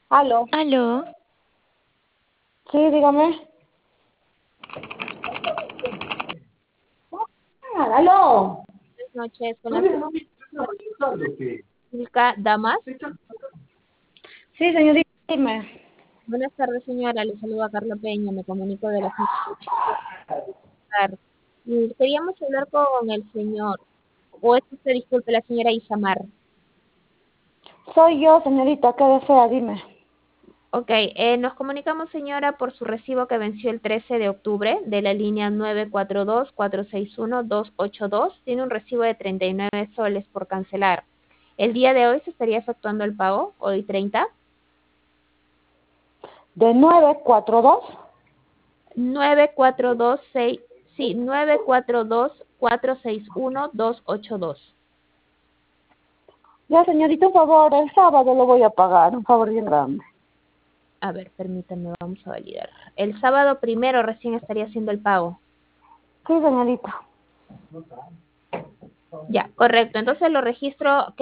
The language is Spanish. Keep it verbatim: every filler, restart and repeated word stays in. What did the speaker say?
Aló. Aló, Sí, dígame. Ah, aló. Buenas noches, con la señorita Damas. Sí, señorita, dime. Buenas tardes, señora. Le saluda Carla Peña. Me comunico de la señora. Y queríamos hablar con el señor, o es usted, disculpe, la señora Isamar. Soy yo, señorita. ¿Qué desea? Dime. Ok, eh, nos comunicamos, señora, por su recibo que venció el trece de octubre de la línea nueve cuatro dos, cuatro seis uno, dos ocho dos. Tiene un recibo de treinta y nueve soles por cancelar. El día de hoy se estaría efectuando el pago, hoy treinta. ¿De nueve cuatro dos? nueve cuatro dos seis, sí, nueve cuatro dos, cuatro seis uno, dos ocho dos. Ya, señorita, un favor. El sábado lo voy a pagar. Un favor bien grande. A ver, permítanme, vamos a validar. El sábado primero recién estaría haciendo el pago. Sí, señorita. Ya, correcto. Entonces lo registro.